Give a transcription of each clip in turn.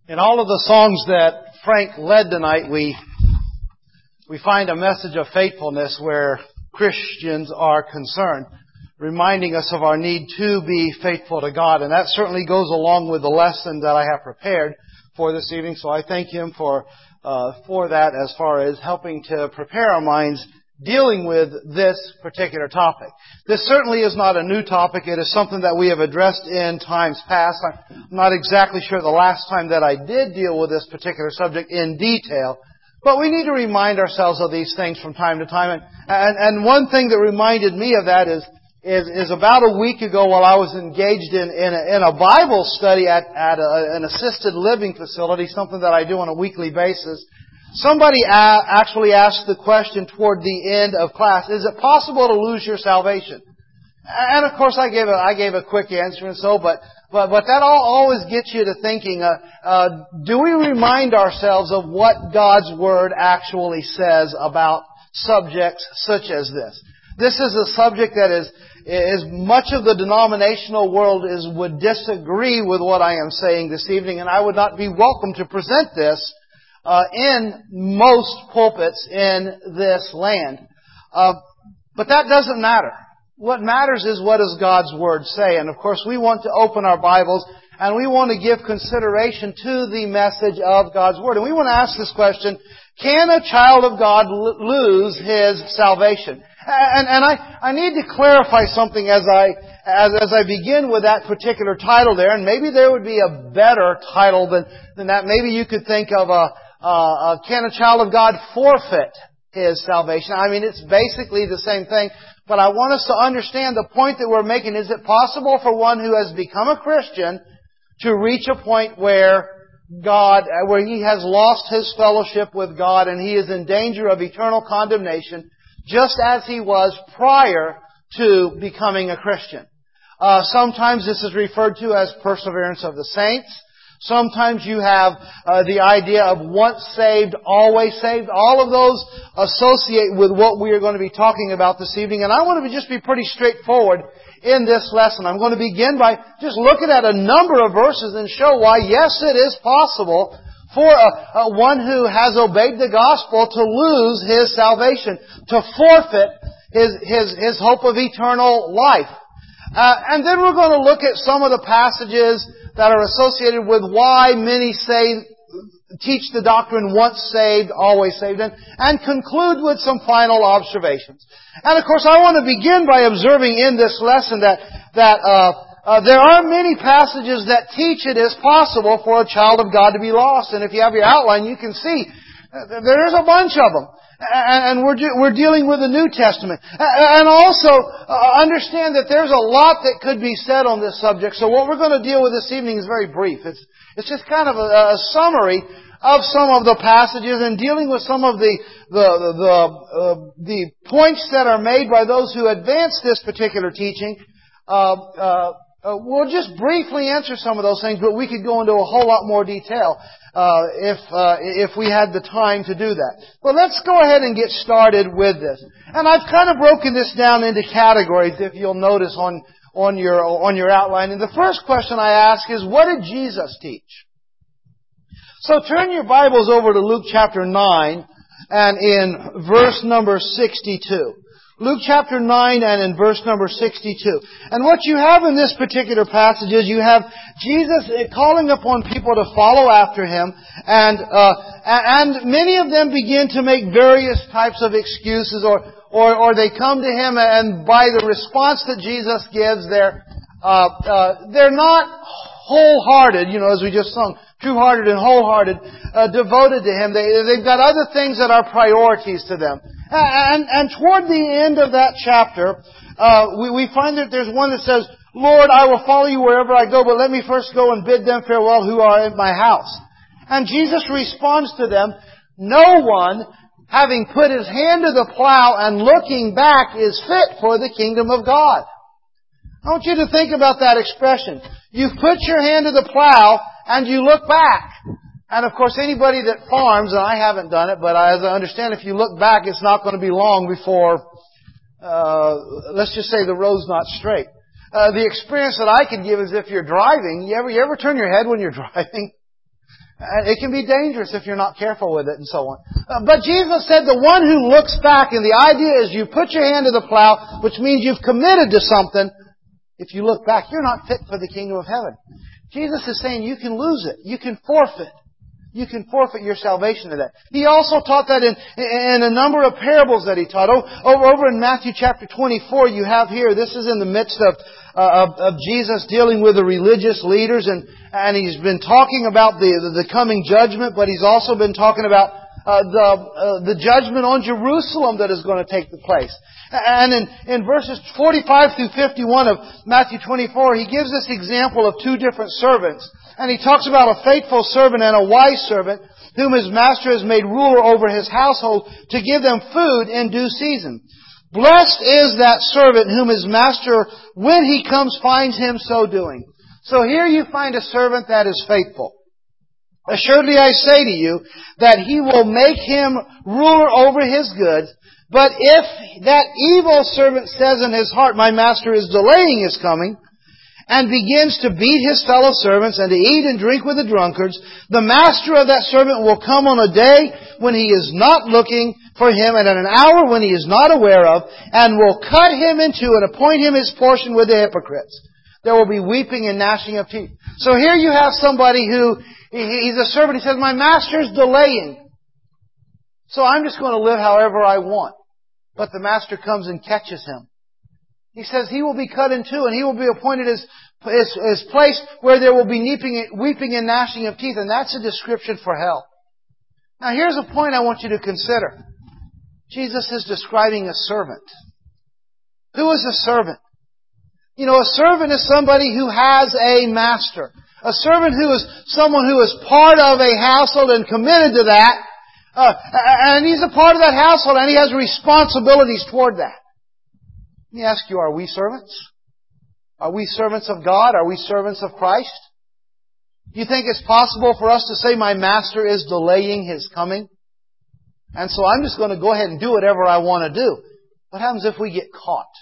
In all of the songs that Frank led tonight, we find a message of faithfulness where Christians are concerned, reminding us of our need to be faithful to God. And that certainly goes along with the lesson that I have prepared for this evening. So I thank him for that as far as helping to prepare our minds dealing with this particular topic. This certainly is not a new topic. It is something that we have addressed in times past. I'm not exactly sure the last time that I did deal with this particular subject in detail, but we need to remind ourselves of these things from time to time. And one thing that reminded me of that is about a week ago while I was engaged in a Bible study at an assisted living facility, something that I do on a weekly basis. Somebody actually asked the question toward the end of class, is it possible to lose your salvation? And of course I gave a quick answer and so, but that always gets you to thinking, do we remind ourselves of what God's Word actually says about subjects such as this? This is a subject that is much of the denominational world would disagree with what I am saying this evening, and I would not be welcome to present this in most pulpits in this land. But that doesn't matter. What matters is what does God's Word say. And of course we want to open our Bibles and we want to give consideration to the message of God's Word. And we want to ask this question, can a child of God lose his salvation? And I need to clarify something as I begin with that particular title there. And maybe there would be a better title than that. Maybe you could think of can a child of God forfeit his salvation? I mean, it's basically the same thing, but I want us to understand the point that we're making. Is it possible for one who has become a Christian to reach a point where he has lost his fellowship with God and he is in danger of eternal condemnation, just as he was prior to becoming a Christian? Sometimes this is referred to as perseverance of the saints. Sometimes you have the idea of once saved, always saved. All of those associate with what we are going to be talking about this evening. And I want to just be pretty straightforward in this lesson. I'm going to begin by just looking at a number of verses and show why, yes, it is possible for one who has obeyed the gospel to lose his salvation, to forfeit his hope of eternal life. And then we're going to look at some of the passages that are associated with why many teach the doctrine once saved, always saved, and conclude with some final observations. And of course I want to begin by observing in this lesson that there are many passages that teach it is possible for a child of God to be lost. And if you have your outline, you can see there's a bunch of them. And we're dealing with the New Testament. And also, understand that there's a lot that could be said on this subject. So what we're going to deal with this evening is very brief. It's just kind of a summary of some of the passages and dealing with some of the points that are made by those who advance this particular teaching. We'll just briefly answer some of those things, but we could go into a whole lot more detail if we had the time to do that. But let's go ahead and get started with this. And I've kind of broken this down into categories, if you'll notice on your outline. And the first question I ask is, what did Jesus teach? So turn your Bibles over to Luke chapter 9 and in verse number 62. Luke chapter 9 and in verse number 62. And what you have in this particular passage is you have Jesus calling upon people to follow after Him, and many of them begin to make various types of excuses, or they come to Him, and by the response that Jesus gives, they're not wholehearted, as we just sung, true-hearted and wholehearted, devoted to Him. They've got other things that are priorities to them. And toward the end of that chapter, we find that there's one that says, Lord, I will follow you wherever I go, but let me first go and bid them farewell who are in my house. And Jesus responds to them, no one, having put his hand to the plow and looking back, is fit for the kingdom of God. I want you to think about that expression. You've put your hand to the plow and you look back. And of course anybody that farms, and I haven't done it, but as I understand, if you look back, it's not going to be long before, let's just say the road's not straight. The experience that I can give is if you're driving, you ever turn your head when you're driving? It can be dangerous if you're not careful with it and so on. But Jesus said the one who looks back, and the idea is you put your hand to the plow, which means you've committed to something. If you look back, you're not fit for the kingdom of heaven. Jesus is saying you can lose it. You can forfeit. You can forfeit your salvation to that. He also taught that in a number of parables that He taught. Over in Matthew chapter 24, you have here, this is in the midst of Jesus dealing with the religious leaders, and He's been talking about the coming judgment, but He's also been talking about the judgment on Jerusalem that is going to take place. And in verses 45 through 51 of Matthew 24, He gives this example of two different servants. And He talks about a faithful servant and a wise servant whom his master has made ruler over his household to give them food in due season. Blessed is that servant whom his master, when he comes, finds him so doing. So here you find a servant that is faithful. Assuredly I say to you that he will make him ruler over his goods. But if that evil servant says in his heart, my master is delaying his coming, and begins to beat his fellow servants and to eat and drink with the drunkards, the master of that servant will come on a day when he is not looking for him, and at an hour when he is not aware of, and will cut him in two and appoint him his portion with the hypocrites. There will be weeping and gnashing of teeth. So here you have somebody who, he's a servant, he says, my master's delaying. So I'm just going to live however I want. But the master comes and catches him. He says he will be cut in two, and he will be appointed as place where there will be weeping and gnashing of teeth. And that's a description for hell. Now here's a point I want you to consider. Jesus is describing a servant. Who is a servant? You know, a servant is somebody who has a master. A servant who is someone who is part of a household and committed to that. And he's a part of that household, and he has responsibilities toward that. Let me ask you, are we servants? Are we servants of God? Are we servants of Christ? Do you think it's possible for us to say, my master is delaying his coming, and so I'm just going to go ahead and do whatever I want to do? What happens if we get caught?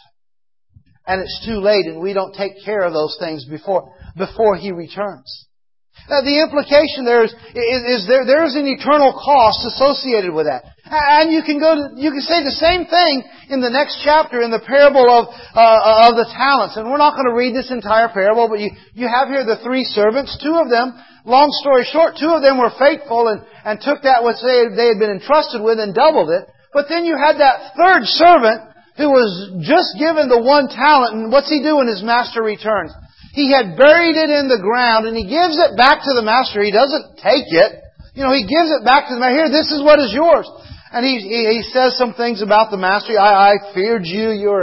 And it's too late and we don't take care of those things before He returns? The implication there is there is an eternal cost associated with that. And you can say the same thing in the next chapter in the parable of the talents. And we're not going to read this entire parable, but you have here the three servants. Two of them, long story short, two of them were faithful and took that which they had been entrusted with and doubled it. But then you had that third servant who was just given the one talent, and what's he do when his master returns? He had buried it in the ground, and he gives it back to the master. He doesn't take it. You know, he gives it back to the master. Here, this is what is yours. And he says some things about the master. I feared you. You're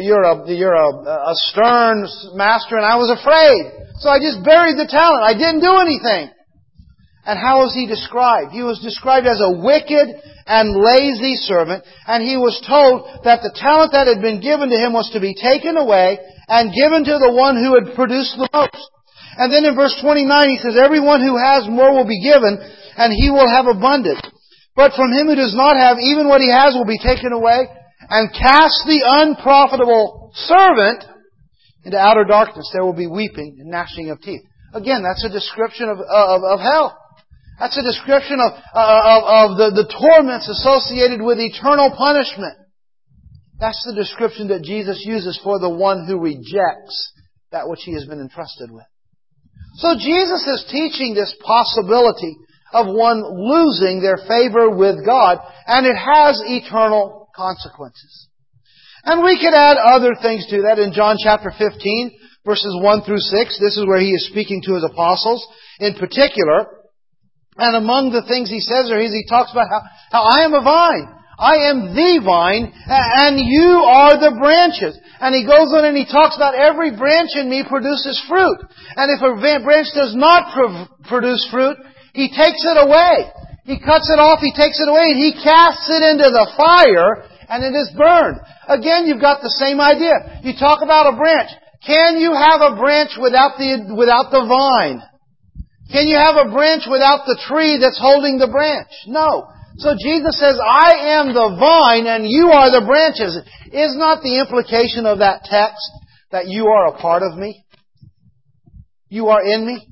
a stern master, and I was afraid. So I just buried the talent. I didn't do anything. And how was he described? He was described as a wicked and lazy servant, and he was told that the talent that had been given to him was to be taken away and given to the one who had produced the most. And then in verse 29 he says, everyone who has more will be given, and he will have abundance. But from him who does not have, even what he has will be taken away, and cast the unprofitable servant into outer darkness. There will be weeping and gnashing of teeth. Again, that's a description of hell. That's a description of the torments associated with eternal punishment. That's the description that Jesus uses for the one who rejects that which he has been entrusted with. So Jesus is teaching this possibility of one losing their favor with God, and it has eternal consequences. And we could add other things to that. In John chapter 15, verses 1 through 6, this is where he is speaking to his apostles in particular. And among the things he says there is he talks about how I am a vine. I am the vine, and you are the branches. And he goes on and he talks about every branch in me produces fruit. And if a branch does not produce fruit, he takes it away. He cuts it off, he takes it away, and he casts it into the fire, and it is burned. Again, you've got the same idea. You talk about a branch. Can you have a branch without the vine? Can you have a branch without the tree that's holding the branch? No. So Jesus says, I am the vine and you are the branches. Is not the implication of that text that you are a part of me? You are in me?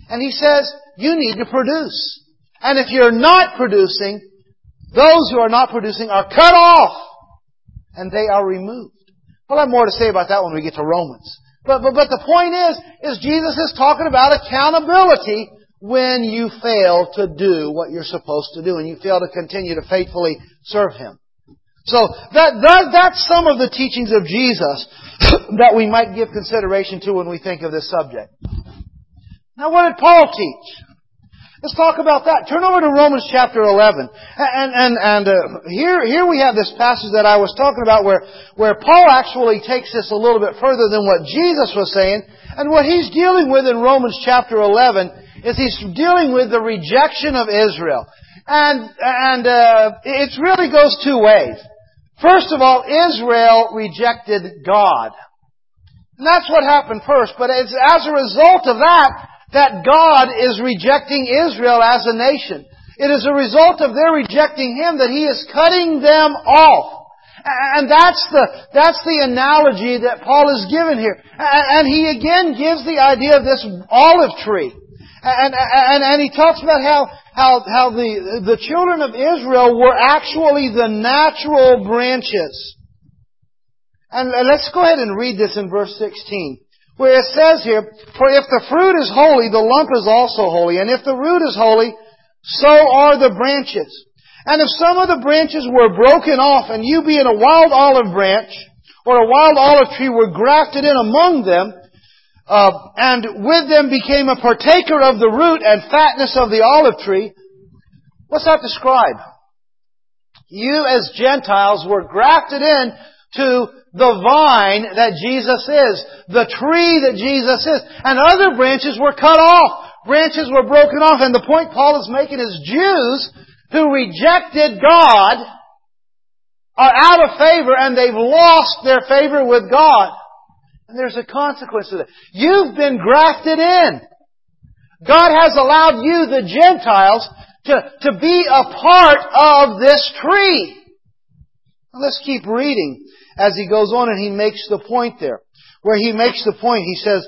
And He says, you need to produce. And if you're not producing, those who are not producing are cut off. And they are removed. We'll have more to say about that when we get to Romans. But the point is Jesus is talking about accountability when you fail to do what you're supposed to do and you fail to continue to faithfully serve Him. So that's some of the teachings of Jesus that we might give consideration to when we think of this subject. Now, what did Paul teach? Let's talk about that. Turn over to Romans chapter 11. And here we have this passage that I was talking about where Paul actually takes this a little bit further than what Jesus was saying. And what he's dealing with in Romans chapter 11 is he's dealing with the rejection of Israel. And it really goes two ways. First of all, Israel rejected God. And that's what happened first. But it's as a result of that God is rejecting Israel as a nation. It is a result of their rejecting Him that He is cutting them off. And that's the analogy that Paul is given here. And he again gives the idea of this olive tree. And he talks about how the children of Israel were actually the natural branches. And let's go ahead and read this in verse 16. Where it says here, for if the fruit is holy, the lump is also holy. And if the root is holy, so are the branches. And if some of the branches were broken off, and you being a wild olive branch, or a wild olive tree were grafted in among them, and with them became a partaker of the root and fatness of the olive tree, what's that describe? You as Gentiles were grafted in to the vine that Jesus is, the tree that Jesus is. And other branches were cut off. Branches were broken off. And the point Paul is making is Jews who rejected God are out of favor and they've lost their favor with God. And there's a consequence to that. You've been grafted in. God has allowed you, the Gentiles, to be a part of this tree. Now let's keep reading as he goes on and he makes the point there. Where he makes the point, he says,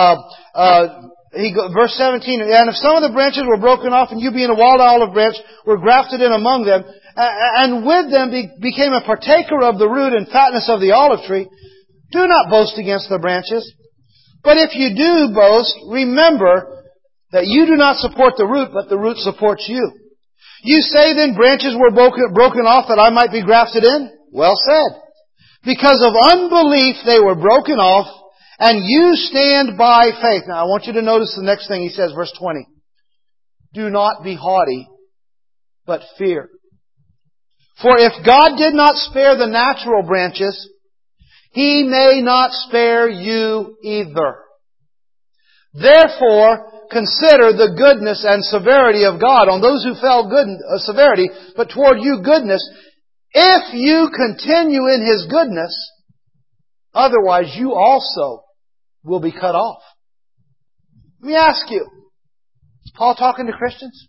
verse 17, and if some of the branches were broken off and you being a wild olive branch were grafted in among them, and with them became a partaker of the root and fatness of the olive tree, do not boast against the branches. But if you do boast, remember that you do not support the root, but the root supports you. You say then branches were broken off that I might be grafted in? Well said. Because of unbelief they were broken off, and you stand by faith. Now I want you to notice the next thing he says, verse 20. Do not be haughty, but fear. For if God did not spare the natural branches, He may not spare you either. Therefore, consider the goodness and severity of God on those who fell severity, but toward you goodness, if you continue in His goodness, otherwise you also will be cut off. Let me ask you, is Paul talking to Christians?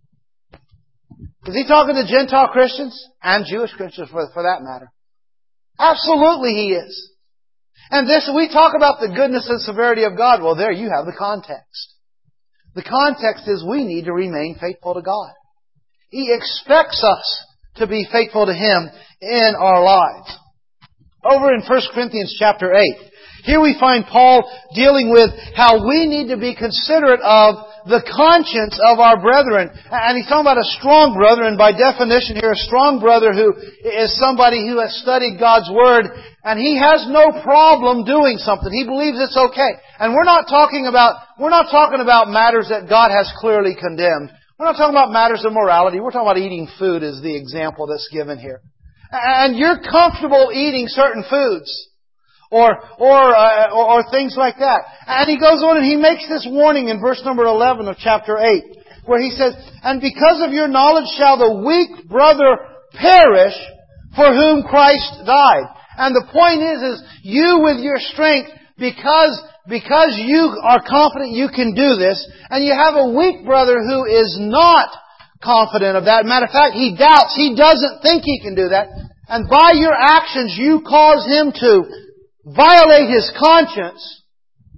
Is he talking to Gentile Christians? And Jewish Christians for that matter. Absolutely He is. And this, we talk about the goodness and severity of God. Well, there you have the context. The context is we need to remain faithful to God. He expects us to be faithful to Him in our lives. Over in 1 Corinthians chapter 8, here we find Paul dealing with how we need to be considerate of the conscience of our brethren. And he's talking about a strong brother, and by definition here, a strong brother who is somebody who has studied God's Word, and he has no problem doing something. He believes it's okay. And we're not talking about matters that God has clearly condemned. We're not talking about matters of morality. We're talking about eating food is the example that's given here. And you're comfortable eating certain foods. Or things like that. And he goes on and he makes this warning in verse number 11 of chapter 8, where he says, and because of your knowledge shall the weak brother perish for whom Christ died. And the point is you with your strength, because you are confident you can do this, and you have a weak brother who is not confident of that. Matter of fact, he doubts, he doesn't think he can do that. And by your actions you cause him to violate his conscience.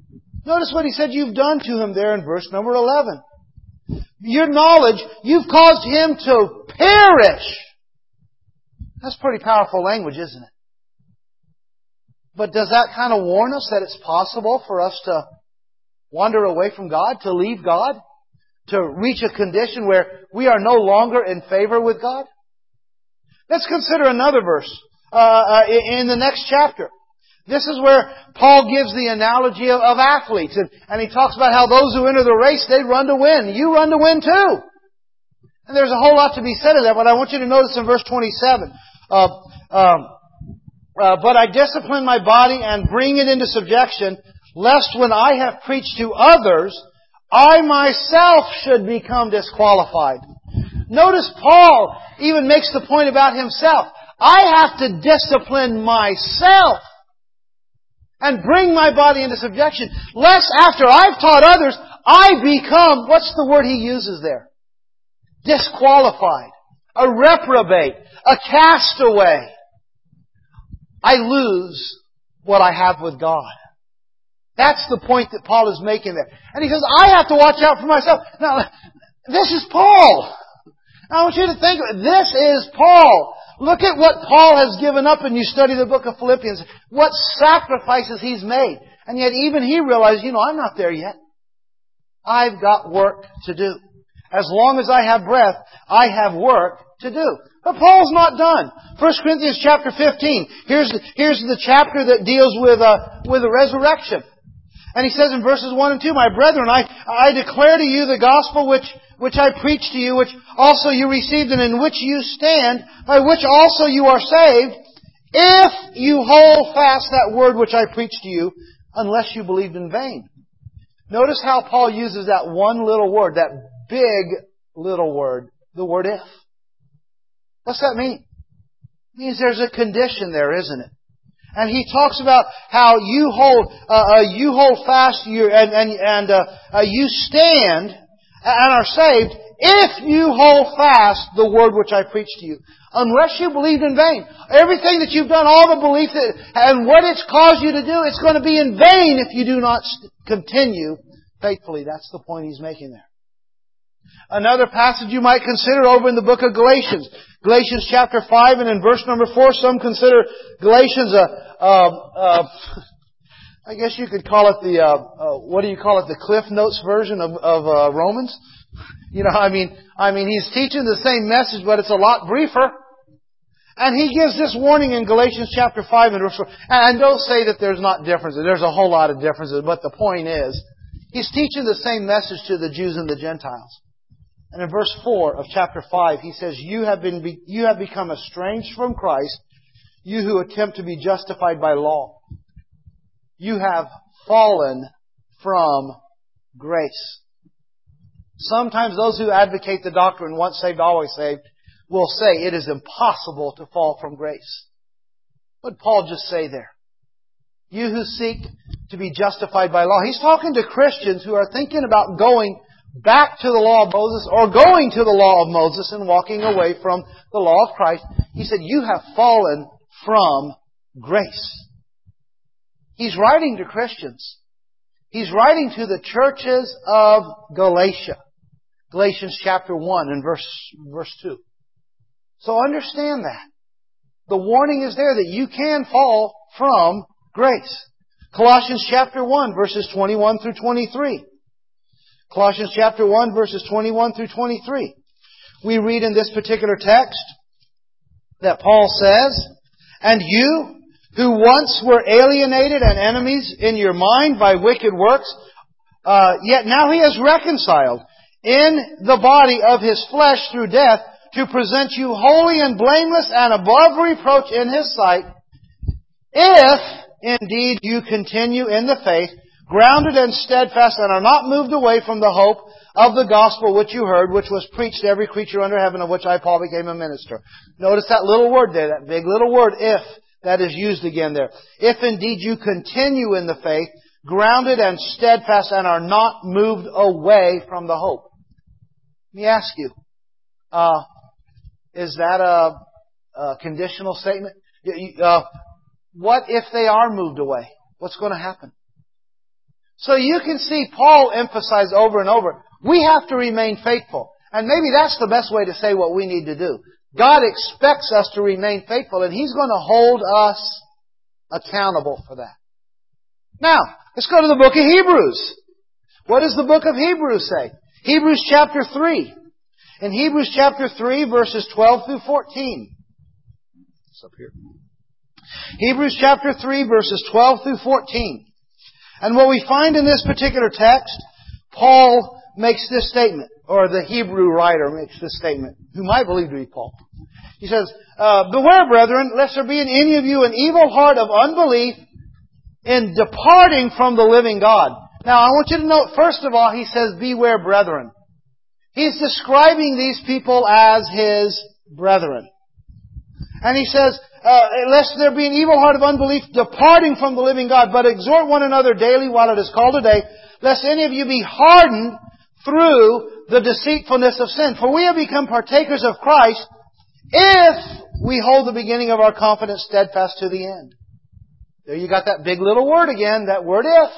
Notice what He said you've done to him there in verse number 11. Your knowledge, you've caused him to perish. That's pretty powerful language, isn't it? But does that kind of warn us that it's possible for us to wander away from God, to leave God, to reach a condition where we are no longer in favor with God? Let's consider another verse in the next chapter. This is where Paul gives the analogy of athletes. And he talks about how those who enter the race, they run to win. You run to win too. And there's a whole lot to be said of that, but I want you to notice in verse 27. But I discipline my body and bring it into subjection, lest when I have preached to others, I myself should become disqualified. Notice Paul even makes the point about himself. I have to discipline myself and bring my body into subjection, lest after I've taught others, I become, what's the word he uses there? Disqualified, a reprobate, a castaway. I lose what I have with God. That's the point that Paul is making there. And he says, I have to watch out for myself. Now, this is Paul. I want you to think, this is Paul. Look at what Paul has given up, and you study the book of Philippians. What sacrifices he's made. And yet even he realized, I'm not there yet. I've got work to do. As long as I have breath, I have work to do. But Paul's not done. 1 Corinthians chapter 15. Here's the chapter that deals with the resurrection. And he says in verses 1 and 2, My brethren, I declare to you the gospel which I preached to you, which also you received, and in which you stand, by which also you are saved, if you hold fast that word which I preached to you, unless you believed in vain. Notice how Paul uses that one little word, that big little word, the word if. What's that mean? It means there's a condition there, isn't it? And he talks about how you hold fast and you stand and are saved if you hold fast the word which I preached to you. Unless you believed in vain. Everything that you've done, all the belief and what it's caused you to do, it's going to be in vain if you do not continue faithfully. That's the point he's making there. Another passage you might consider over in the book of Galatians. Galatians chapter 5 and in verse number 4, some consider Galatians I guess you could call it the Cliff Notes version of Romans. He's teaching the same message, but it's a lot briefer. And he gives this warning in Galatians chapter 5 and verse 4. And don't say that there's not differences. There's a whole lot of differences, but the point is, he's teaching the same message to the Jews and the Gentiles. And in verse 4 of chapter 5, he says, You have become estranged from Christ, you who attempt to be justified by law. You have fallen from grace. Sometimes those who advocate the doctrine, once saved, always saved, will say it is impossible to fall from grace. What did Paul just say there? You who seek to be justified by law. He's talking to Christians who are thinking about going back to the law of Moses or going to the law of Moses and walking away from the law of Christ. He said, you have fallen from grace. He's writing to Christians. He's writing to the churches of Galatia. Galatians chapter 1 and verse 2. So understand that. The warning is there that you can fall from grace. Colossians chapter 1 verses 21 through 23. Colossians chapter 1 verses 21 through 23. We read in this particular text that Paul says, And you, who once were alienated and enemies in your mind by wicked works, yet now He has reconciled in the body of His flesh through death to present you holy and blameless and above reproach in His sight, if indeed you continue in the faith, grounded and steadfast, and are not moved away from the hope of the gospel which you heard, which was preached to every creature under heaven, of which I, Paul, became a minister. Notice that little word there, that big little word, if, that is used again there. If indeed you continue in the faith, grounded and steadfast, and are not moved away from the hope. Let me ask you, is that a conditional statement? What if they are moved away? What's going to happen? So you can see Paul emphasize over and over, we have to remain faithful. And maybe that's the best way to say what we need to do. God expects us to remain faithful, and He's going to hold us accountable for that. Now, let's go to the book of Hebrews. What does the book of Hebrews say? Hebrews chapter 3. In Hebrews chapter 3, verses 12 through 14. It's up here. Hebrews chapter 3, verses 12 through 14. And what we find in this particular text, Paul makes this statement, or the Hebrew writer makes this statement, whom I believe to be Paul. He says, Beware, brethren, lest there be in any of you an evil heart of unbelief in departing from the living God. Now, I want you to note, first of all, he says, beware, brethren. He's describing these people as His brethren. And he says, lest there be an evil heart of unbelief departing from the living God, but exhort one another daily while it is called today, lest any of you be hardened through the deceitfulness of sin. For we have become partakers of Christ if we hold the beginning of our confidence steadfast to the end. There you got that big little word again, that word if.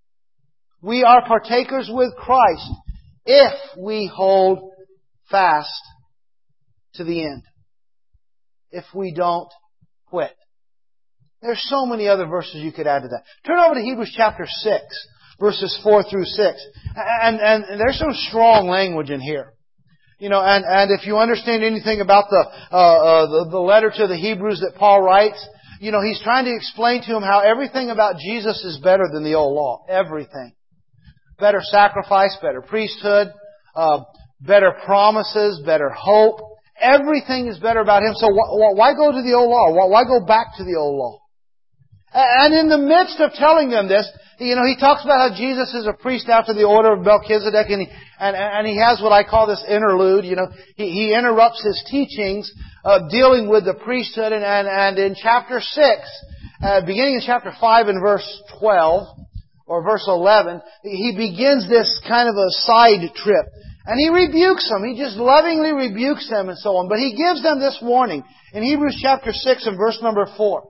We are partakers with Christ if we hold fast to the end. If we don't quit. There's so many other verses you could add to that. Turn over to Hebrews chapter 6, verses 4 through 6. And there's some strong language in here. You know, and if you understand anything about the letter to the Hebrews that Paul writes, you know, he's trying to explain to them how everything about Jesus is better than the old law. Everything. Better sacrifice, better priesthood, better promises, better hope. Everything is better about Him. So why go to the old law? Why go back to the old law? And in the midst of telling them this, you know, he talks about how Jesus is a priest after the order of Melchizedek, and he has what I call this interlude. You know, he interrupts his teachings dealing with the priesthood, and in chapter 6, beginning in chapter 5 and verse 12 or verse 11, he begins this kind of a side trip. And he rebukes them. He just lovingly rebukes them and so on. But he gives them this warning in Hebrews chapter 6 and verse number 4.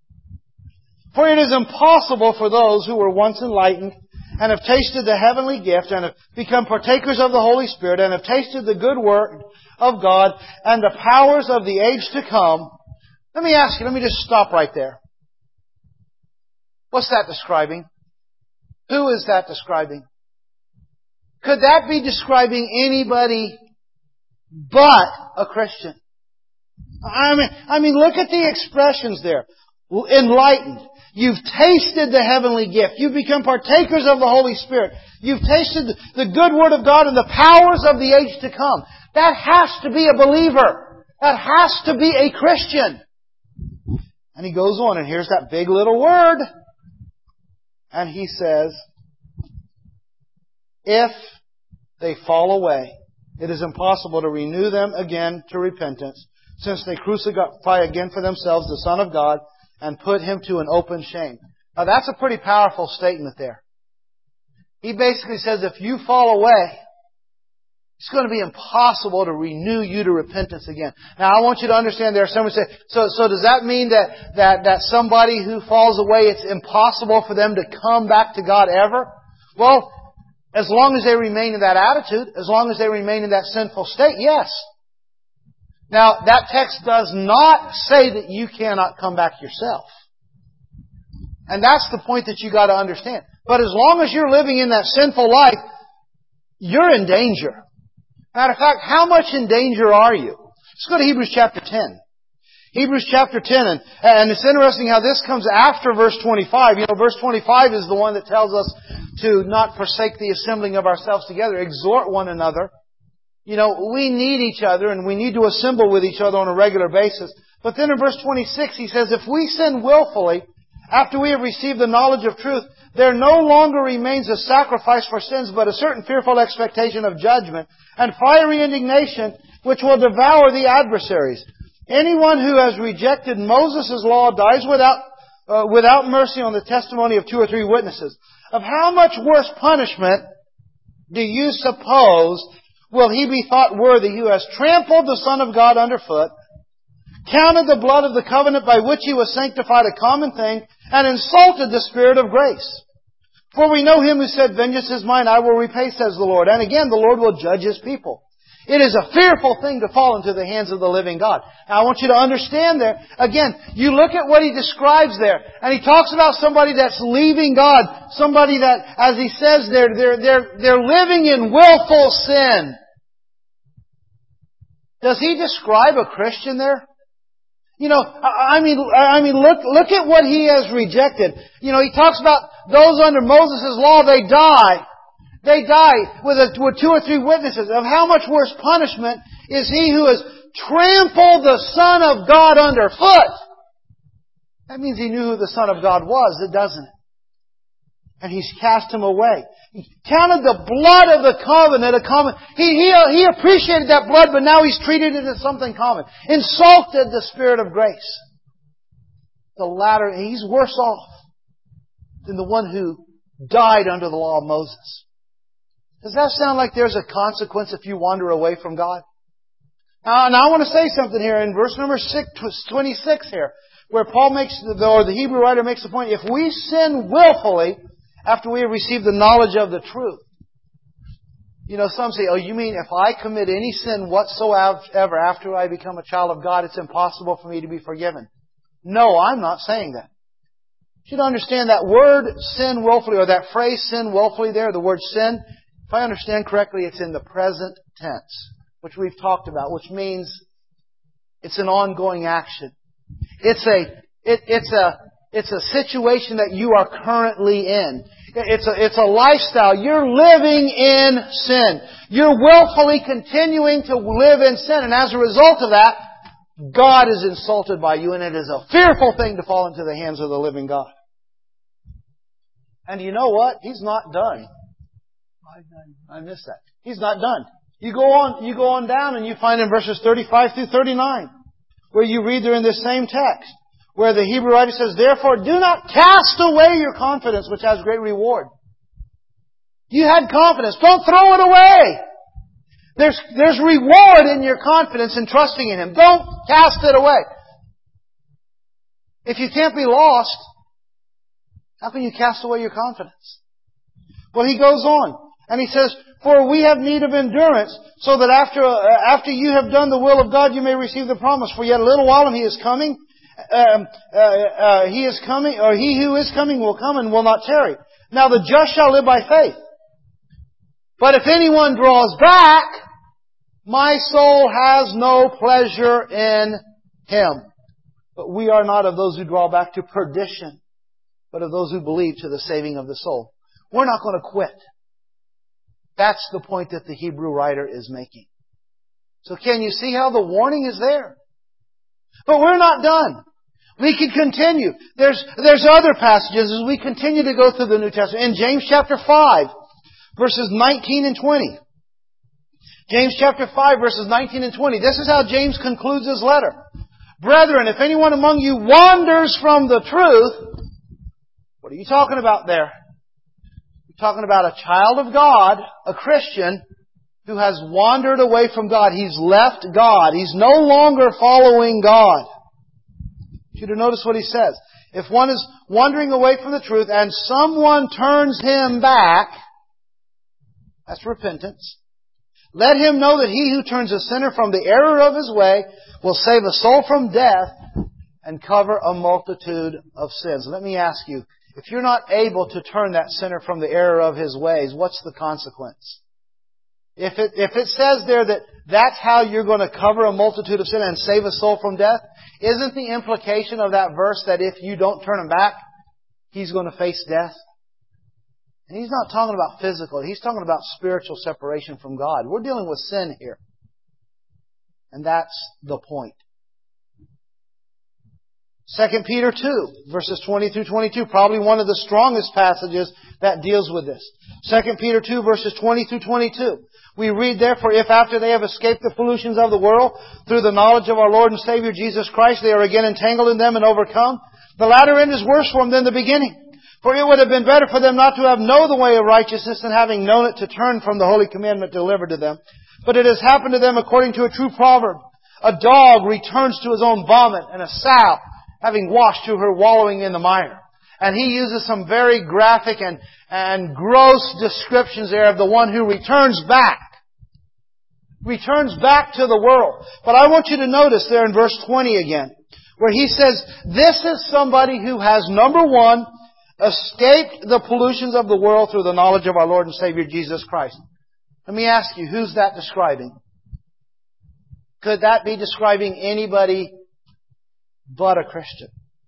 For it is impossible for those who were once enlightened and have tasted the heavenly gift and have become partakers of the Holy Spirit and have tasted the good word of God and the powers of the age to come. Let me ask you, let me just stop right there. What's that describing? Who is that describing? Could that be describing anybody but a Christian? I mean, look at the expressions there. Enlightened. You've tasted the heavenly gift. You've become partakers of the Holy Spirit. You've tasted the good Word of God and the powers of the age to come. That has to be a believer. That has to be a Christian. And he goes on, and here's that big little word. And he says, if they fall away, it is impossible to renew them again to repentance, since they crucify again for themselves the Son of God and put Him to an open shame. Now that's a pretty powerful statement there. He basically says if you fall away, it's going to be impossible to renew you to repentance again. Now I want you to understand there are some who say, so does that mean that somebody who falls away, it's impossible for them to come back to God ever? Well, as long as they remain in that attitude, as long as they remain in that sinful state, yes. Now, that text does not say that you cannot come back yourself. And that's the point that you got to understand. But as long as you're living in that sinful life, you're in danger. Matter of fact, how much in danger are you? Let's go to Hebrews chapter 10. Hebrews chapter 10, and it's interesting how this comes after verse 25. You know, verse 25 is the one that tells us to not forsake the assembling of ourselves together, exhort one another. You know, we need each other and we need to assemble with each other on a regular basis. But then in verse 26 he says, if we sin willfully, after we have received the knowledge of truth, there no longer remains a sacrifice for sins, but a certain fearful expectation of judgment and fiery indignation which will devour the adversaries. Anyone who has rejected Moses' law dies without mercy on the testimony of 2 or 3 witnesses. Of how much worse punishment do you suppose will he be thought worthy who has trampled the Son of God underfoot, counted the blood of the covenant by which he was sanctified a common thing, and insulted the Spirit of grace? For we know Him who said, Vengeance is mine, I will repay, says the Lord. And again, the Lord will judge His people. It is a fearful thing to fall into the hands of the living God. Now I want you to understand there, again, you look at what He describes there, and He talks about somebody that's leaving God, somebody that, as He says there, they're living in willful sin. Does He describe a Christian there? You know, I mean, look at what He has rejected. You know, He talks about those under Moses' law, they die. They die with 2 or 3 witnesses. Of how much worse punishment is he who has trampled the Son of God underfoot? That means he knew who the Son of God was, doesn't it? And He's cast him away. He counted the blood of the covenant a common. He appreciated that blood, but now He's treated it as something common. Insulted the Spirit of grace. The latter, he's worse off than the one who died under the law of Moses. Does that sound like there's a consequence if you wander away from God? Now I want to say something here in verse number 26 here, where Paul the Hebrew writer makes the point, if we sin willfully after we have received the knowledge of the truth. You know, some say, oh, you mean if I commit any sin whatsoever after I become a child of God, it's impossible for me to be forgiven? No, I'm not saying that. You should understand that word sin willfully, or that phrase sin willfully there, the word sin, if I understand correctly, it's in the present tense, which we've talked about, which means it's an ongoing action. It's a situation that you are currently in. It's a lifestyle. You're living in sin. You're willfully continuing to live in sin. And as a result of that, God is insulted by you, and it is a fearful thing to fall into the hands of the living God. And you know what? He's not done. I missed that. He's not done. You go on down and you find in verses 35 through 39, where you read there in this same text, where the Hebrew writer says, Therefore do not cast away your confidence, which has great reward. You had confidence. Don't throw it away. There's reward in your confidence and trusting in Him. Don't cast it away. If you can't be lost, how can you cast away your confidence? Well, he goes on. And he says, For we have need of endurance, so that after you have done the will of God, you may receive the promise. For yet a little while, and He is coming. He is coming, or He who is coming will come and will not tarry. Now the just shall live by faith. But if anyone draws back, my soul has no pleasure in him. But we are not of those who draw back to perdition, but of those who believe to the saving of the soul. We're not going to quit. That's the point that the Hebrew writer is making. So can you see how the warning is there? But we're not done. We can continue. There's other passages as we continue to go through the New Testament. In James chapter 5, verses 19 and 20. James chapter 5, verses 19 and 20. This is how James concludes his letter. Brethren, if anyone among you wanders from the truth, what are you talking about there? You're talking about a child of God, a Christian, who has wandered away from God. He's left God. He's no longer following God. You should notice what he says. If one is wandering away from the truth and someone turns him back, that's repentance. Let him know that he who turns a sinner from the error of his way will save a soul from death and cover a multitude of sins. Let me ask you, if you're not able to turn that sinner from the error of his ways, what's the consequence? If it says there that that's how you're going to cover a multitude of sin and save a soul from death, isn't the implication of that verse that if you don't turn him back, he's going to face death? And he's not talking about physical. He's talking about spiritual separation from God. We're dealing with sin here. And that's the point. 2 Peter 2, verses 20 through 22, probably one of the strongest passages that deals with this. 2 Peter 2, verses 20 through 22. We read, Therefore, if after they have escaped the pollutions of the world, through the knowledge of our Lord and Savior Jesus Christ, they are again entangled in them and overcome, the latter end is worse for them than the beginning. For it would have been better for them not to have known the way of righteousness than having known it to turn from the holy commandment delivered to them. But it has happened to them according to a true proverb. A dog returns to his own vomit, and a sow, having washed to her wallowing in the mire. And he uses some very graphic and gross descriptions there of the one who returns back. Returns back to the world. But I want you to notice there in verse 20 again, where he says, this is somebody who has, number one, escaped the pollutions of the world through the knowledge of our Lord and Savior Jesus Christ. Let me ask you, who's that describing? Could that be describing anybody but a Christian?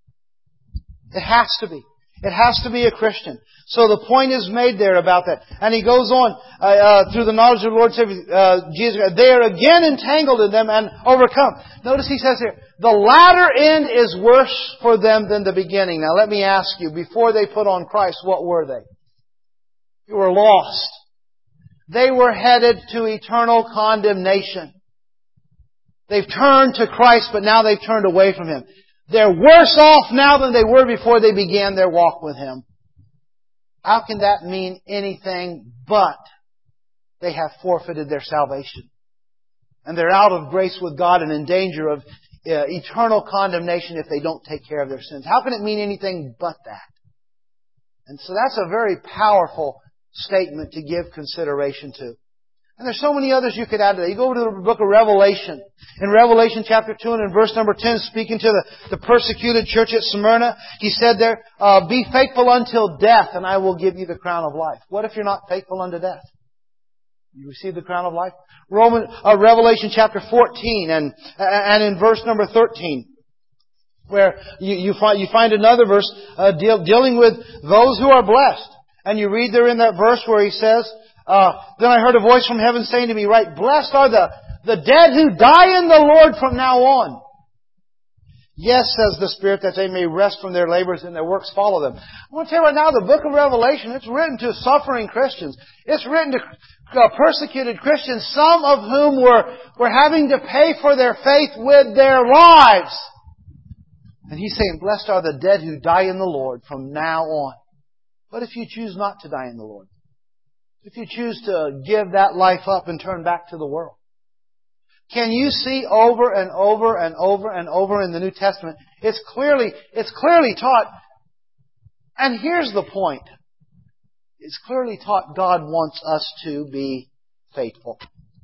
It has to be. It has to be a Christian. So the point is made there about that. And he goes on, through the knowledge of the Lord and Savior Jesus Christ, they are again entangled in them and overcome. Notice he says here, the latter end is worse for them than the beginning. Now let me ask you, before they put on Christ, what were they? They were lost. They were headed to eternal condemnation. They've turned to Christ, but now they've turned away from Him. They're worse off now than they were before they began their walk with Him. How can that mean anything but they have forfeited their salvation? And they're out of grace with God and in danger of eternal condemnation if they don't take care of their sins. How can it mean anything but that? And so that's a very powerful statement to give consideration to. And there's so many others you could add to that. You go to the book of Revelation. In Revelation chapter 2 and in verse number 10, speaking to the persecuted church at Smyrna, he said there, be faithful until death and I will give you the crown of life. What if you're not faithful unto death? You receive the crown of life? Revelation chapter 14 and in verse number 13, where you find another verse dealing with those who are blessed. And you read there in that verse where he says, then I heard a voice from heaven saying to me, right, blessed are the dead who die in the Lord from now on. Yes, says the Spirit, that they may rest from their labors and their works follow them. I want to tell you right now, the book of Revelation, it's written to suffering Christians. It's written to persecuted Christians, some of whom were having to pay for their faith with their lives. And he's saying, blessed are the dead who die in the Lord from now on. What if you choose not to die in the Lord? If you choose to give that life up and turn back to the world? Can you see over and over and over and over in the New Testament, it's clearly taught, and here's the point. It's clearly taught God wants us to be faithful.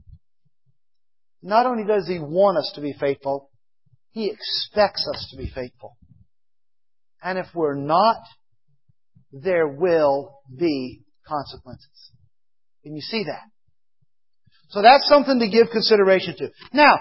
Not only does He want us to be faithful, He expects us to be faithful. And if we're not, there will be consequences. Can you see that? So that's something to give consideration to. Now,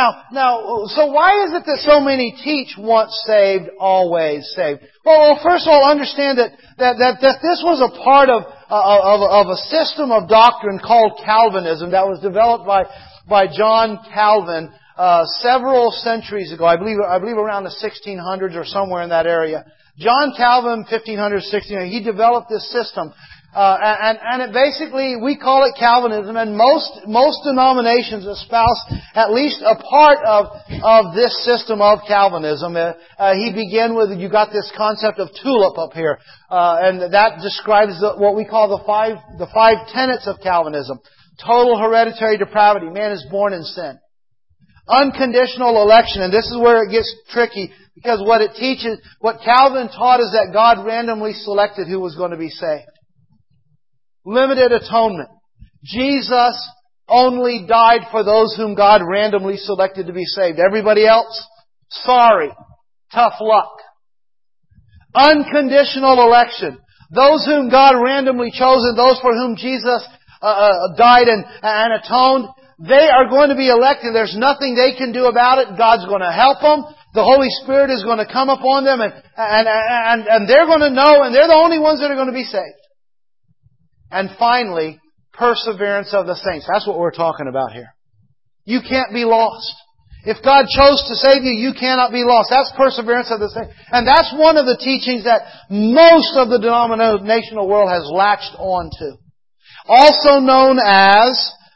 so why is it that so many teach once saved, always saved? Well, first of all, understand that this was a part of a system of doctrine called Calvinism that was developed by John Calvin several centuries ago. I believe around the 1600s or somewhere in that area. John Calvin, 1500s, 1600s, he developed this system. And it basically, we call it Calvinism, and most denominations espouse at least a part of this system of Calvinism. He began with, you got this concept of tulip up here, and that describes what we call the five tenets of Calvinism. Total hereditary depravity. Man is born in sin. Unconditional election, and this is where it gets tricky, because what it teaches, what Calvin taught is that God randomly selected who was going to be saved. Limited atonement. Jesus only died for those whom God randomly selected to be saved. Everybody else? Sorry. Tough luck. Unconditional election. Those whom God randomly chosen, those for whom Jesus died and atoned, they are going to be elected. There's nothing they can do about it. God's going to help them. The Holy Spirit is going to come upon them and they're going to know, and they're the only ones that are going to be saved. And finally, perseverance of the saints. That's what we're talking about here. You can't be lost. If God chose to save you, you cannot be lost. That's perseverance of the saints. And that's one of the teachings that most of the denominational world has latched on to. Also known as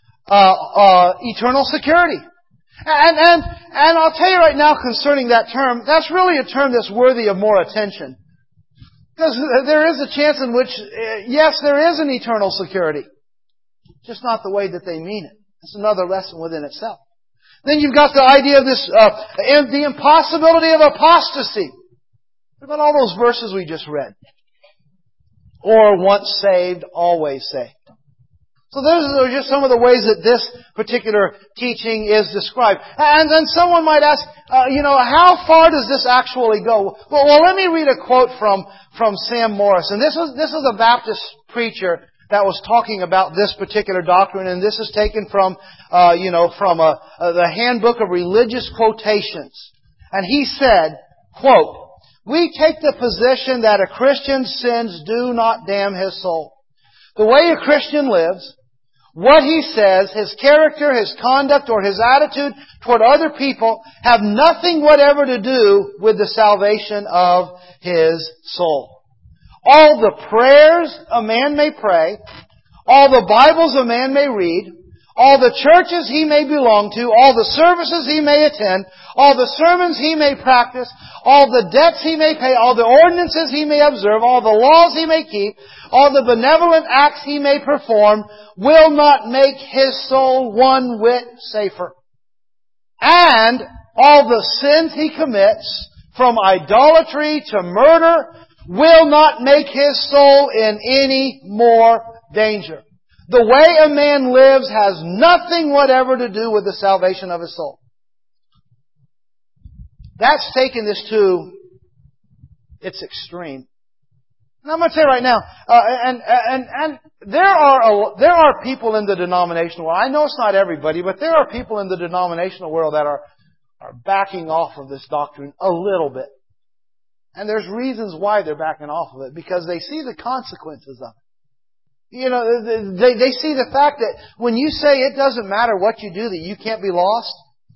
eternal security. And I'll tell you right now concerning that term, that's really a term that's worthy of more attention. Because there is a chance in which, yes, there is an eternal security. Just not the way that they mean it. It's another lesson within itself. Then you've got the idea of this, the impossibility of apostasy. What about all those verses we just read? Or once saved, always saved. So those are just some of the ways that this particular teaching is described. And then someone might ask, how far does this actually go? Well, let me read a quote from Sam Morris. And this is a Baptist preacher that was talking about this particular doctrine. And this is taken from the Handbook of Religious Quotations. And he said, quote, "We take the position that a Christian's sins do not damn his soul. The way a Christian lives, what he says, his character, his conduct, or his attitude toward other people have nothing whatever to do with the salvation of his soul. All the prayers a man may pray, all the Bibles a man may read, all the churches he may belong to, all the services he may attend, all the sermons he may practice, all the debts he may pay, all the ordinances he may observe, all the laws he may keep, all the benevolent acts he may perform, will not make his soul one whit safer. And all the sins he commits, from idolatry to murder, will not make his soul in any more danger. The way a man lives has nothing whatever to do with the salvation of his soul." That's taken this to its extreme. And I'm going to tell you right now, and there are people in the denominational world. I know it's not everybody, but there are people in the denominational world that are backing off of this doctrine a little bit. And there's reasons why they're backing off of it, because they see the consequences of it. They see the fact that when you say it doesn't matter what you do, that you can't be lost,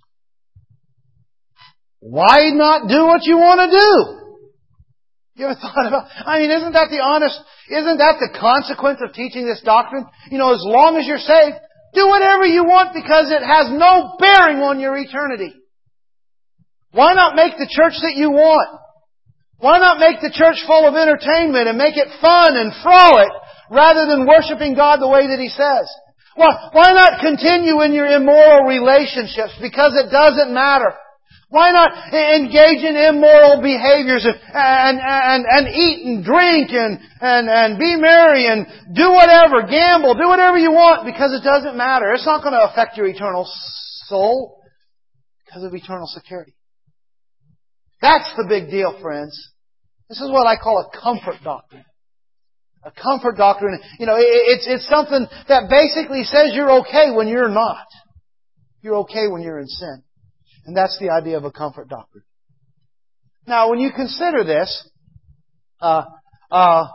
why not do what you want to do? You ever thought about, isn't that the consequence of teaching this doctrine? As long as you're saved, do whatever you want because it has no bearing on your eternity. Why not make the church that you want? Why not make the church full of entertainment and make it fun and frolic rather than worshiping God the way that He says? Why not continue in your immoral relationships because it doesn't matter? Why not engage in immoral behaviors and eat and drink and be merry and do whatever, gamble, do whatever you want because it doesn't matter. It's not going to affect your eternal soul because of eternal security. That's the big deal, friends. This is what I call a comfort doctrine. A comfort doctrine. It's something that basically says you're okay when you're not. You're okay when you're in sin. And that's the idea of a comfort doctrine. Now, when you consider this, there are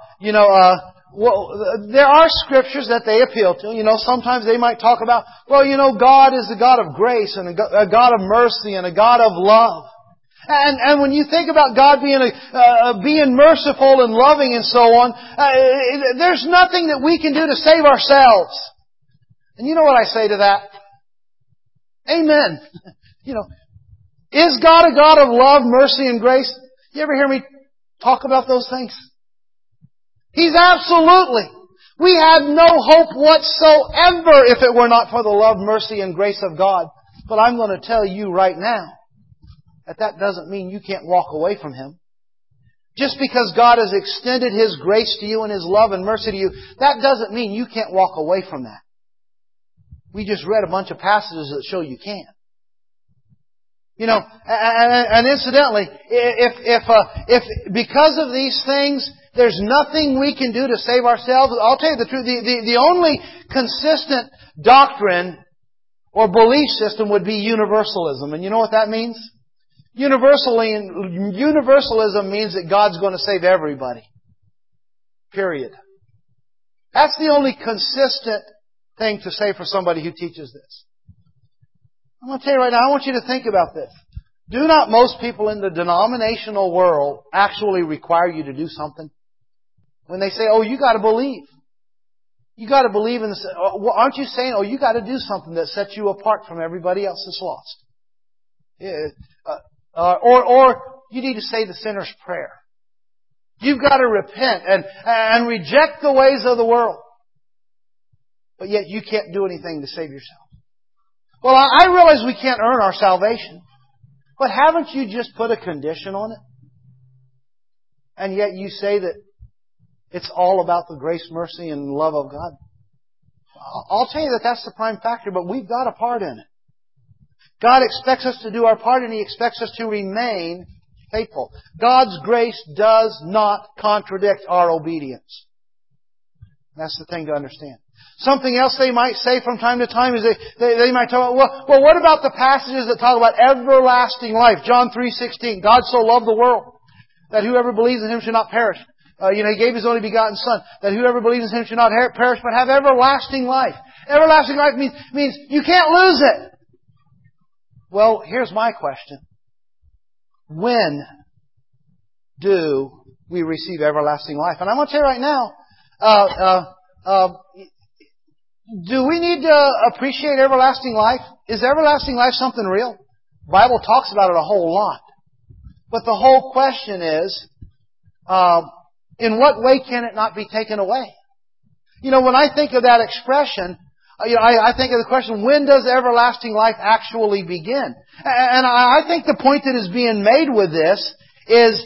scriptures that they appeal to. Sometimes they might talk about, God is a God of grace and a God of mercy and a God of love. And when you think about God being merciful and loving and so on, there's nothing that we can do to save ourselves. And you know what I say to that? Amen. Is God a God of love, mercy, and grace? You ever hear me talk about those things? He's absolutely. We have no hope whatsoever if it were not for the love, mercy, and grace of God. But I'm going to tell you right now that doesn't mean you can't walk away from Him. Just because God has extended His grace to you and His love and mercy to you, that doesn't mean you can't walk away from that. We just read a bunch of passages that show you can. And incidentally, if because of these things, there's nothing we can do to save ourselves, I'll tell you the truth, the only consistent doctrine or belief system would be universalism. And you know what that means? Universalism means that God's going to save everybody. Period. That's the only consistent thing to say for somebody who teaches this. I'm going to tell you right now, I want you to think about this. Do not most people in the denominational world actually require you to do something? When they say, you got to believe. You got to believe in this. Aren't you saying, you got to do something that sets you apart from everybody else that's lost? Or you need to say the sinner's prayer. You've got to repent and reject the ways of the world. But yet you can't do anything to save yourself. Well, I realize we can't earn our salvation. But haven't you just put a condition on it? and yet you say that it's all about the grace, mercy, and love of God? I'll tell you that that's the prime factor, but we've got a part in it. God expects us to do our part, and He expects us to remain faithful. God's grace does not contradict our obedience. That's the thing to understand. Something else they might say from time to time is they might talk about, well, what about the passages that talk about everlasting life? John 3:16, God so loved the world that whoever believes in Him should not perish. He gave His only begotten Son, that whoever believes in Him should not perish but have everlasting life. Everlasting life means you can't lose it. Well, here's my question. When do we receive everlasting life? And I'm going to tell you right now, do we need to appreciate everlasting life? Is everlasting life something real? The Bible talks about it a whole lot. But the whole question is, in what way can it not be taken away? When I think of that expression, I think of the question, when does everlasting life actually begin? And I think the point that is being made with this is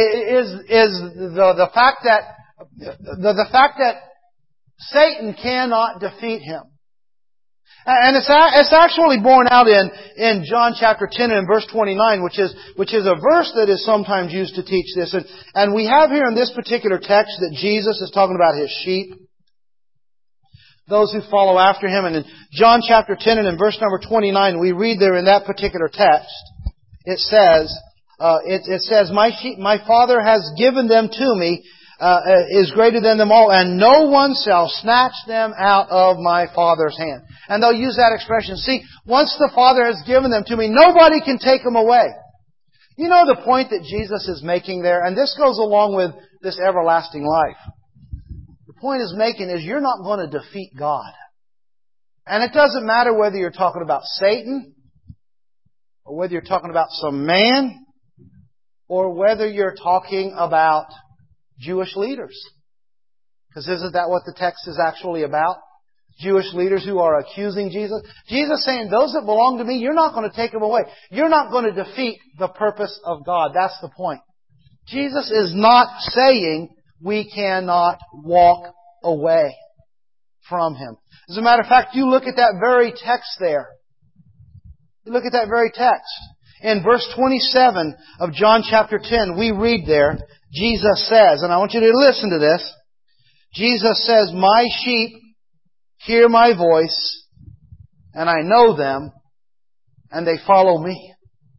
the fact that Satan cannot defeat him. And it's actually borne out in John chapter 10 and verse 29, which is a verse that is sometimes used to teach this. And we have here in this particular text that Jesus is talking about His sheep, those who follow after Him. And in John chapter 10 and in verse number 29, we read there in that particular text, it says, my Father has given them to me, is greater than them all, and no one shall snatch them out of my Father's hand. And they'll use that expression. See, once the Father has given them to me, nobody can take them away. You know the point that Jesus is making there, and this goes along with this everlasting life. The point He's making is you're not going to defeat God. And it doesn't matter whether you're talking about Satan, or whether you're talking about some man, or whether you're talking about Jewish leaders. Because isn't that what the text is actually about? Jewish leaders who are accusing Jesus. Jesus saying, those that belong to me, you're not going to take them away. You're not going to defeat the purpose of God. That's the point. Jesus is not saying we cannot walk away from Him. As a matter of fact, you look at that very text there. You look at that very text. In verse 27 of John chapter 10, we read there, Jesus says, and I want you to listen to this. Jesus says, my sheep hear my voice, and I know them, and they follow me.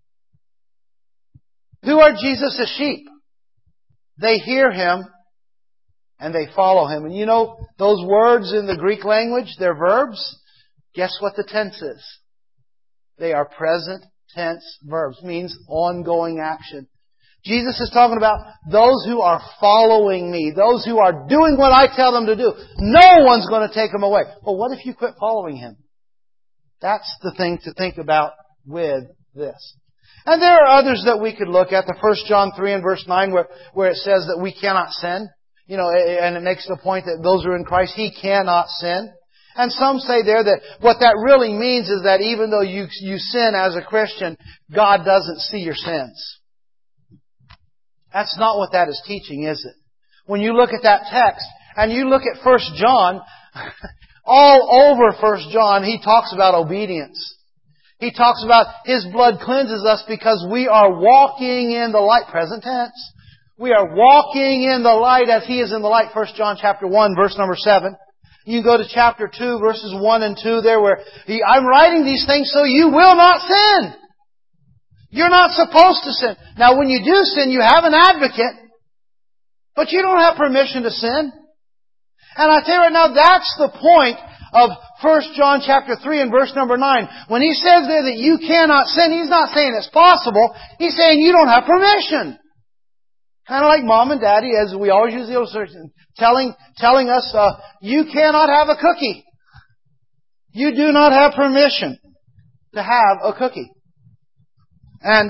Who are Jesus' sheep? They hear Him, and they follow Him. And you know, those words in the Greek language, they're verbs. Guess what the tense is? They are present tense verbs. Means ongoing action. Jesus is talking about those who are following me. Those who are doing what I tell them to do. No one's going to take them away. Well, what if you quit following Him? That's the thing to think about with this. And there are others that we could look at. The 1 John 3 and verse 9 where it says that we cannot sin. And it makes the point that those who are in Christ, He cannot sin. And some say there that what that really means is that even though you sin as a Christian, God doesn't see your sins. That's not what that is teaching, is it? When you look at that text, and you look at 1 John, all over 1 John, he talks about obedience. He talks about His blood cleanses us because we are walking in the light, present tense. We are walking in the light as He is in the light, 1 John chapter 1, verse number 7. You can go to chapter 2, verses 1 and 2 there where I'm writing these things so you will not sin. You're not supposed to sin. Now when you do sin, you have an advocate, but you don't have permission to sin. And I tell you right now, that's the point of 1 John chapter 3 and verse number 9. When he says there that you cannot sin, he's not saying it's possible. He's saying you don't have permission. Kind of like mom and daddy, as we always use the illustration, telling us, you cannot have a cookie. You do not have permission to have a cookie. And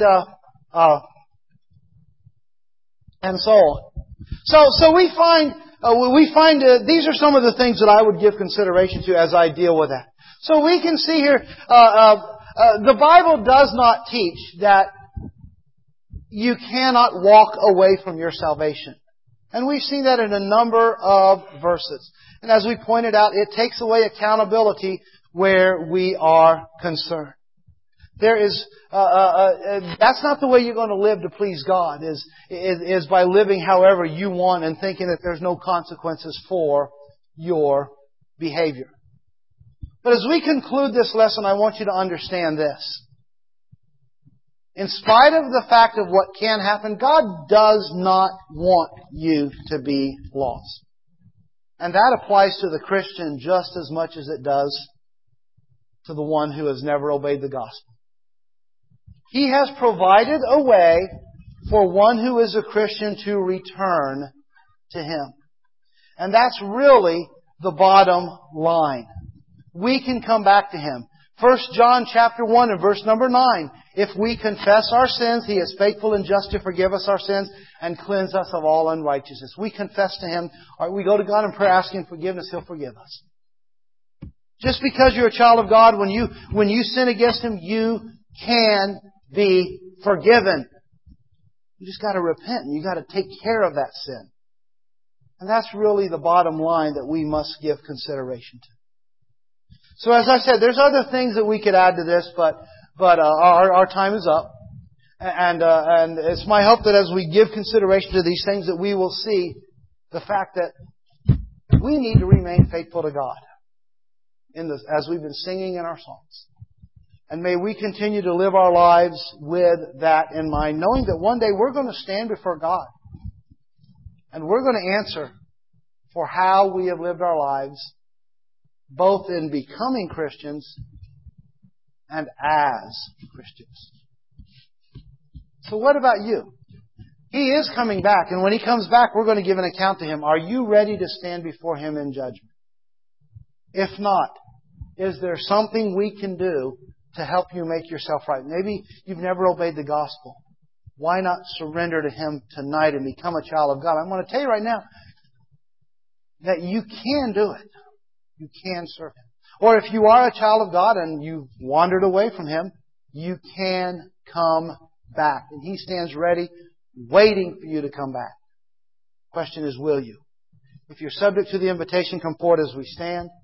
so on. So we find these are some of the things that I would give consideration to as I deal with that. So we can see here, the Bible does not teach that you cannot walk away from your salvation. And we've seen that in a number of verses. And as we pointed out, it takes away accountability where we are concerned. There is, that's not the way you're going to live to please God, is by living however you want and thinking that there's no consequences for your behavior. But as we conclude this lesson, I want you to understand this. In spite of the fact of what can happen, God does not want you to be lost. And that applies to the Christian just as much as it does to the one who has never obeyed the gospel. He has provided a way for one who is a Christian to return to Him. And that's really the bottom line. We can come back to Him. 1 John chapter 1 and verse number 9. If we confess our sins, He is faithful and just to forgive us our sins and cleanse us of all unrighteousness. We confess to Him, or we go to God in prayer asking forgiveness, He'll forgive us. Just because you're a child of God, when you sin against Him, you can be forgiven. You just got to repent and you got to take care of that sin. And that's really the bottom line that we must give consideration to. So as I said, there's other things that we could add to this, but our time is up. And it's my hope that as we give consideration to these things that we will see the fact that we need to remain faithful to God as we've been singing in our songs. And may we continue to live our lives with that in mind, knowing that one day we're going to stand before God. And we're going to answer for how we have lived our lives, both in becoming Christians and as Christians. So what about you? He is coming back, and when He comes back, we're going to give an account to Him. Are you ready to stand before Him in judgment? If not, is there something we can do to help you make yourself right? Maybe you've never obeyed the gospel. Why not surrender to Him tonight and become a child of God? I'm going to tell you right now that you can do it. You can serve Him. Or if you are a child of God and you've wandered away from Him, you can come back. And He stands ready, waiting for you to come back. The question is, will you? If you're subject to the invitation, come forward as we stand.